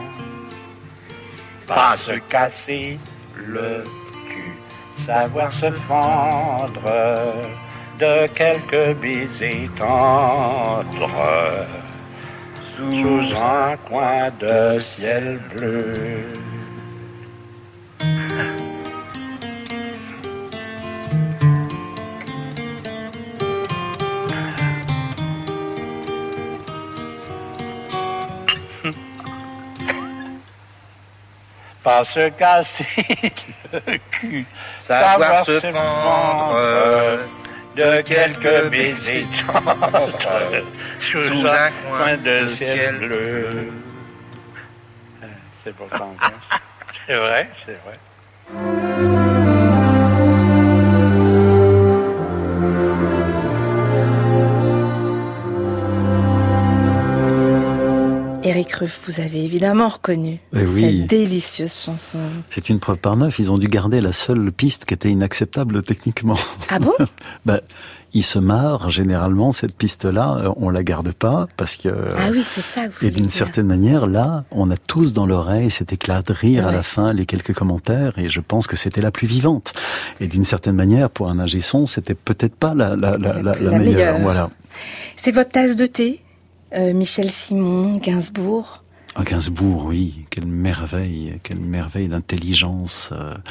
Pas se casser le cul, savoir se fendre de quelques baisers tendres sous un coin de ciel bleu. Pas se casser le cul, savoir se fendre de quelques baisers tendres sous un coin de ciel bleu. C'est pourtant bien. C'est vrai, c'est vrai. Éric Ruff, vous avez évidemment reconnu cette délicieuse chanson. C'est une preuve par 9. Ils ont dû garder la seule piste qui était inacceptable techniquement. Ah bon? Ils se marrent généralement, cette piste-là, on la garde pas parce que. Ah oui, c'est ça. Et d'une certaine manière, là, on a tous dans l'oreille cet éclat de rire à la fin, les quelques commentaires, et je pense que c'était la plus vivante. Et d'une certaine manière, pour un ingé son, c'était peut-être pas la meilleure. Voilà. C'est votre tasse de thé? Michel Simon, Gainsbourg. Ah, Gainsbourg, oui. Quelle merveille d'intelligence.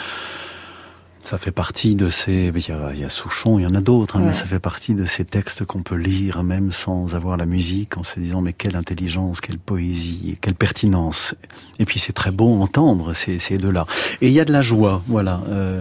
Ça fait partie de ces... Il y a Souchon, il y en a d'autres, mais ça fait partie de ces textes qu'on peut lire même sans avoir la musique, en se disant mais quelle intelligence, quelle poésie, quelle pertinence. Et puis c'est très beau à entendre ces deux-là. Et il y a de la joie, voilà.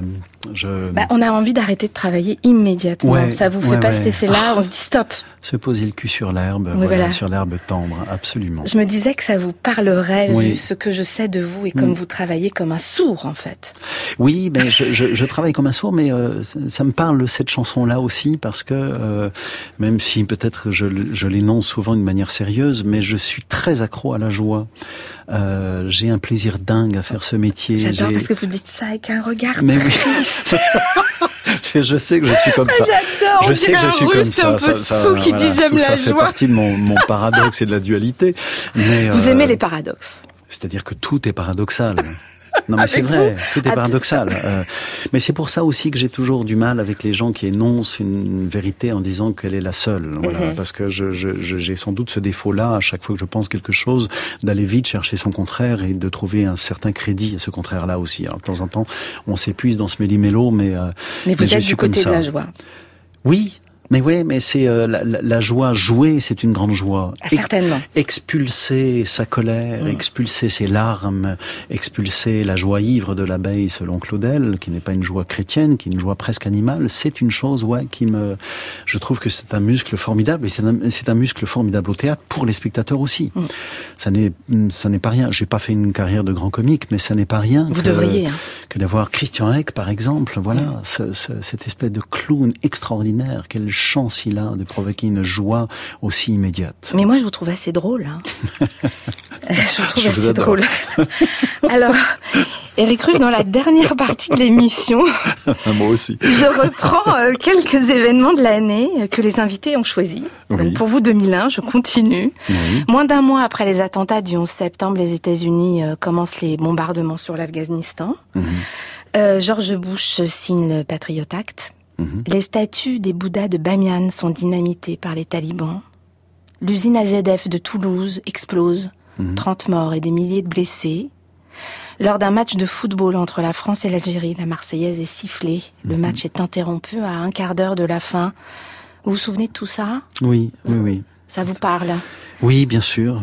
On a envie d'arrêter de travailler immédiatement. Ouais, ça vous fait pas cet effet-là? On se dit stop. Se poser le cul sur l'herbe, sur l'herbe tendre, absolument. Je me disais que ça vous parlerait, vu ce que je sais de vous, et comme vous travaillez comme un sourd, en fait. Oui, ben je travaille comme un sourd, mais ça me parle, cette chanson-là aussi, parce que, même si peut-être je l'énonce souvent d'une manière sérieuse, mais je suis très accro à la joie. J'ai un plaisir dingue à faire ce métier. J'adore parce que vous dites ça avec un regard triste. Je sais que je suis comme ça. J'adore. Je sais que je suis comme ça. Un peu sous qui dit j'aime la joie. Ça fait partie de mon paradoxe et de la dualité. Mais, vous aimez les paradoxes. C'est-à-dire que tout est paradoxal. Non mais c'est vrai, tout est paradoxal. Mais c'est pour ça aussi que j'ai toujours du mal avec les gens qui énoncent une vérité en disant qu'elle est la seule. Voilà, parce que j'ai sans doute ce défaut-là, à chaque fois que je pense quelque chose, d'aller vite chercher son contraire et de trouver un certain crédit à ce contraire-là aussi. Alors, de temps en temps, on s'épuise dans ce méli-mélo, mais vous êtes du côté de la joie. Oui. Mais c'est la joie jouer, c'est une grande joie. Certainement. Expulser sa colère, expulser ses larmes, expulser la joie ivre de l'abeille, selon Claudel, qui n'est pas une joie chrétienne, qui est une joie presque animale. C'est une chose, je trouve que c'est un muscle formidable, et c'est un muscle formidable au théâtre pour les spectateurs aussi. Ça n'est pas rien. J'ai pas fait une carrière de grand comique, mais ça n'est pas rien. Vous devriez. Que d'avoir Christian Eck, par exemple. Voilà, cette espèce de clown extraordinaire. Quelle chance il a de provoquer une joie aussi immédiate. Mais moi, je vous trouve assez drôle. Je vous trouve assez drôle. Alors, Éric Ruff, dans la dernière partie de l'émission, moi aussi, je reprends quelques événements de l'année que les invités ont choisis. Donc pour vous, 2001, je continue. Moins d'un mois après les attentats du 11 septembre, les États-Unis commencent les bombardements sur l'Afghanistan. George Bush signe le Patriot Act. Les statues des Bouddhas de Bamiyan sont dynamitées par les talibans. L'usine AZF de Toulouse explose. 30 morts et des milliers de blessés. Lors d'un match de football entre la France et l'Algérie, la Marseillaise est sifflée. Le match est interrompu à un quart d'heure de la fin. Vous vous souvenez de tout ça? Oui. Ça vous parle? Oui, bien sûr.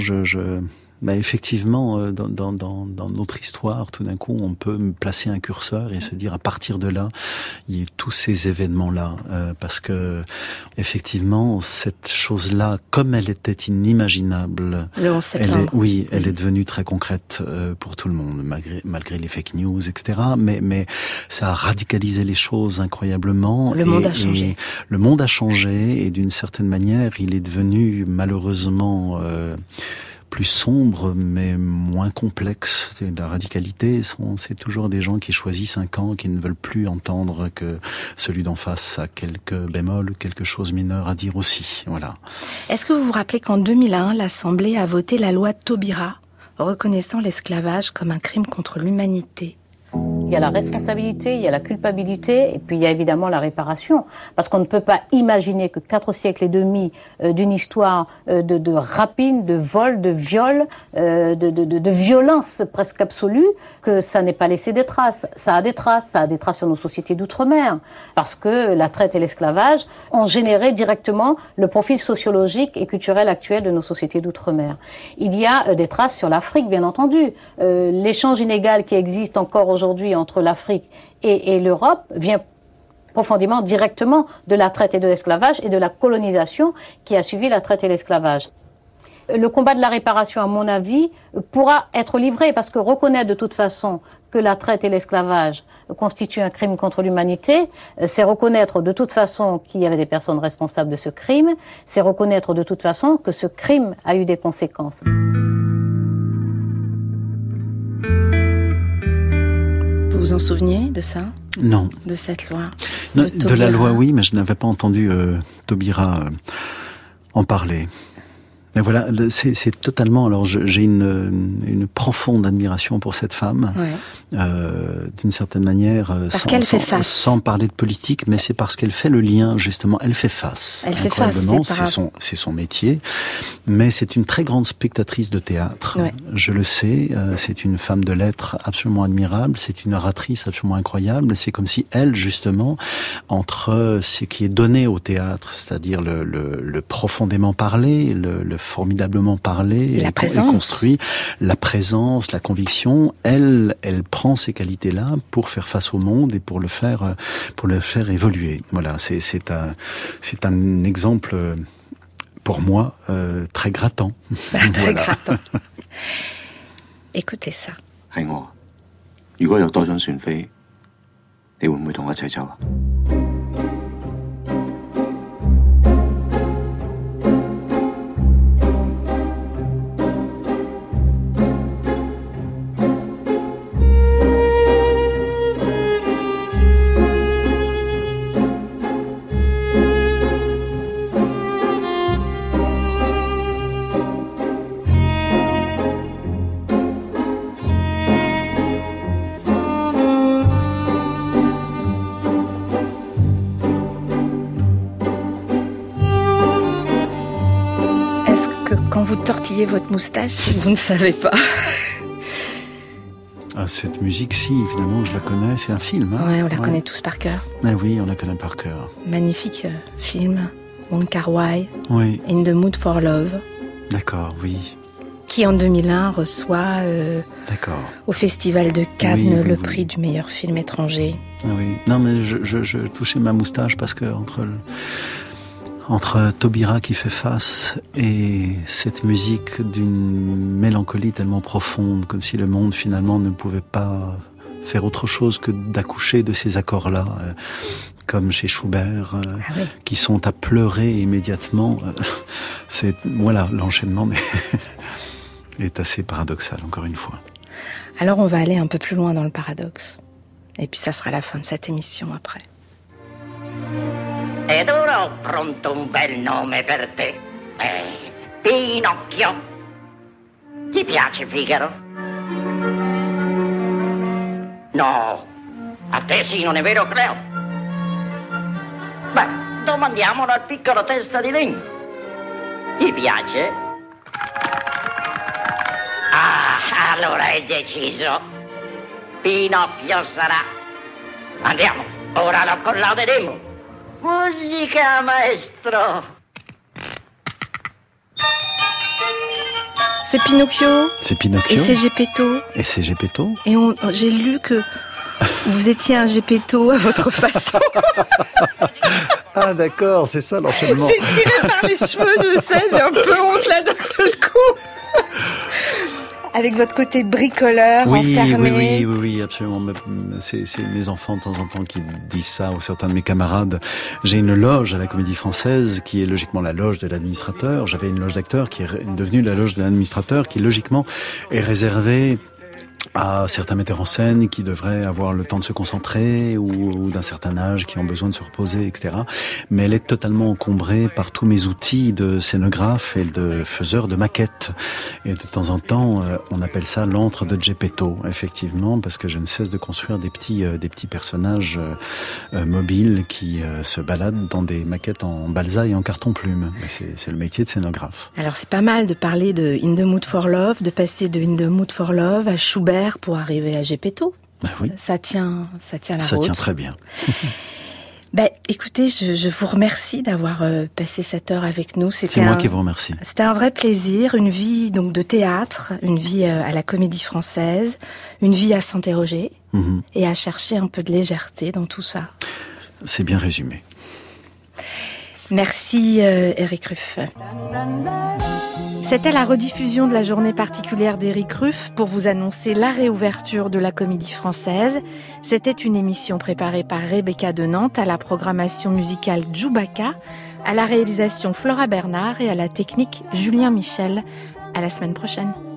Effectivement, dans notre histoire, tout d'un coup, on peut placer un curseur et se dire, à partir de là, il y a tous ces événements-là, parce que effectivement, cette chose-là, comme elle était inimaginable, le 11 septembre. Elle est devenue très concrète pour tout le monde, malgré les fake news, etc. Mais ça a radicalisé les choses incroyablement. Le monde a changé. Le monde a changé, et d'une certaine manière, il est devenu malheureusement plus sombre, mais moins complexe. La radicalité, c'est toujours des gens qui choisissent un camp, qui ne veulent plus entendre que celui d'en face a quelques bémols, quelque chose mineur à dire aussi. Voilà. Est-ce que vous vous rappelez qu'en 2001, l'Assemblée a voté la loi Taubira, reconnaissant l'esclavage comme un crime contre l'humanité? Il y a la responsabilité, il y a la culpabilité, et puis il y a évidemment la réparation. Parce qu'on ne peut pas imaginer que 4 siècles et demi d'une histoire de rapine, de vol, de viol, de violence presque absolue, que ça n'ait pas laissé des traces. Ça a des traces sur nos sociétés d'outre-mer. Parce que la traite et l'esclavage ont généré directement le profil sociologique et culturel actuel de nos sociétés d'outre-mer. Il y a des traces sur l'Afrique, bien entendu. L'échange inégal qui existe encore aujourd'hui entre l'Afrique et l'Europe vient profondément, directement de la traite et de l'esclavage et de la colonisation qui a suivi la traite et l'esclavage. Le combat de la réparation, à mon avis, pourra être livré parce que reconnaître de toute façon que la traite et l'esclavage constituent un crime contre l'humanité, c'est reconnaître de toute façon qu'il y avait des personnes responsables de ce crime, c'est reconnaître de toute façon que ce crime a eu des conséquences. Vous vous en souveniez de ça? Non. De cette loi? Non, de la loi, oui, mais je n'avais pas entendu Taubira en parler. Mais voilà, c'est totalement... Alors, j'ai une profonde admiration pour cette femme, ouais. D'une certaine manière, sans parler de politique, mais c'est parce qu'elle fait le lien, justement, elle fait face. Elle fait face, c'est son métier, mais c'est une très grande spectatrice de théâtre, ouais. Je le sais, c'est une femme de lettres absolument admirable, c'est une oratrice absolument incroyable, c'est comme si elle, justement, entre ce qui est donné au théâtre, c'est-à-dire le profondément parler, le formidablement parlé et construit, la présence, la conviction, elle prend ces qualités-là pour faire face au monde et pour le faire évoluer. Voilà, c'est un exemple pour moi très grattant. Très grattant. Écoutez ça. 係我，如果有多張船飛，你會唔會同我一齊走啊？ Vous tortillez votre moustache, vous ne savez pas. Ah, cette musique-ci, évidemment, je la connais, c'est un film. Hein, ouais, on la connaît tous par cœur. Mais oui, on la connaît par cœur. Magnifique film, Wong Kar-wai, oui. In the Mood for Love. D'accord, oui. Qui en 2001 reçoit au Festival de Cannes le prix du meilleur film étranger. Ah, oui, non mais je touchais ma moustache parce que entre Taubira qui fait face et cette musique d'une mélancolie tellement profonde, comme si le monde finalement ne pouvait pas faire autre chose que d'accoucher de ces accords-là, comme chez Schubert, qui sont à pleurer immédiatement. Voilà, l'enchaînement est assez paradoxal, encore une fois. Alors on va aller un peu plus loin dans le paradoxe. Et puis ça sera la fin de cette émission après. Ed ora ho pronto un bel nome per te. Pinocchio. Ti piace Figaro? No, a te sì, non è vero, Cleo? Beh, domandiamolo al piccolo testa di legno. Ti piace? Ah, allora è deciso. Pinocchio sarà. Andiamo, ora lo collauderemo. Musica, maestro. C'est Pinocchio. C'est Pinocchio. Et c'est Geppetto. Et c'est Geppetto. Et j'ai lu que vous étiez un Geppetto à votre façon. Ah d'accord, c'est ça l'enchaînement. C'est tiré par les cheveux, je sais, j'ai un peu honte là d'un seul coup. avec votre côté bricoleur, enfermé. Oui, absolument. C'est mes enfants de temps en temps qui disent ça, ou certains de mes camarades. J'ai une loge à la Comédie Française qui est logiquement la loge de l'administrateur. J'avais une loge d'acteur qui est devenue la loge de l'administrateur, qui logiquement est réservée à certains metteurs en scène qui devraient avoir le temps de se concentrer ou d'un certain âge, qui ont besoin de se reposer, etc. Mais elle est totalement encombrée par tous mes outils de scénographe et de faiseur de maquettes. Et de temps en temps, on appelle ça l'antre de Geppetto, effectivement, parce que je ne cesse de construire des petits personnages mobiles qui se baladent dans des maquettes en balsa et en carton-plume. C'est le métier de scénographe. Alors c'est pas mal de parler de In the Mood for Love, de passer de In the Mood for Love à Schubert pour arriver à Geppetto. Oui. Ça tient la route. Ça tient très bien. Écoutez, je vous remercie d'avoir passé cette heure avec nous. C'est moi qui vous remercie. C'était un vrai plaisir, une vie donc de théâtre, une vie à la Comédie Française, une vie à s'interroger et à chercher un peu de légèreté dans tout ça. C'est bien résumé. Merci Éric Ruff. C'était la rediffusion de la journée particulière d'Éric Ruff pour vous annoncer la réouverture de la Comédie Française. C'était une émission préparée par Rebecca de Nantes, à la programmation musicale Djoubaka, à la réalisation Flora Bernard et à la technique Julien Michel. À la semaine prochaine.